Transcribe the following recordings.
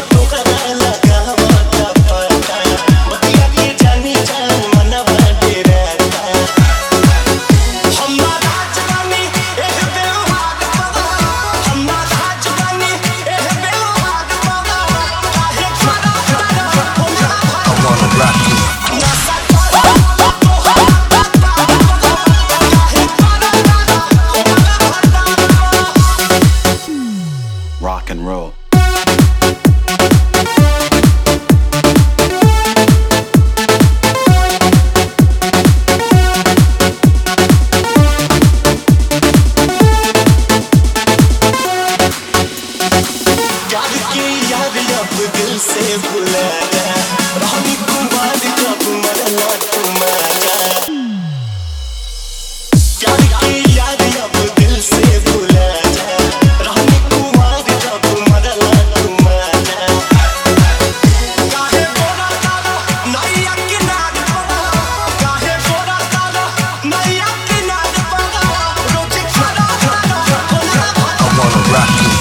Rock and roll. दिल से भुला जा रानी कुमार जब मरना तुम्हारा प्यार की याद अब दिल से भुला जा रानी कुमार जब मरना तुम्हारा काहे बोला तारा नैया किनार काहे बोला तारा नैया किनार रोज खड़ा I wanna rock you.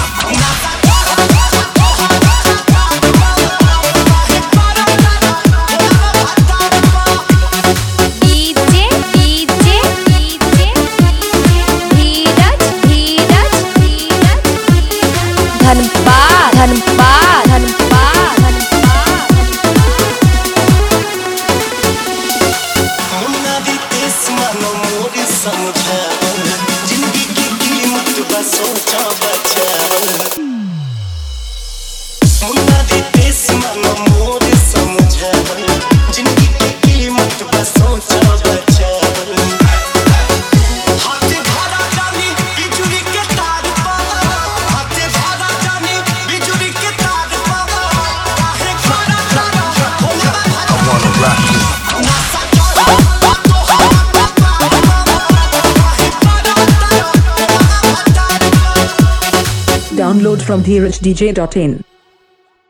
जिंदगी की कीमत बस सोचा बचावन मुन्ना दी देश मानो मोर समझावन जिंदगी की कीमत बस सोचा बचावन हाथे भरा जानी बिजुली के तार पा हाथे भरा जानी बिजुली के तार पा काहे खड़ा तारा I wanna rock you. Download from dheeraj.dj.in